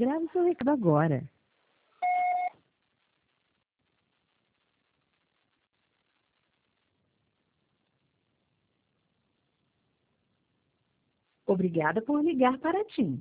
Grave seu recado agora. Obrigada por ligar para a TIM.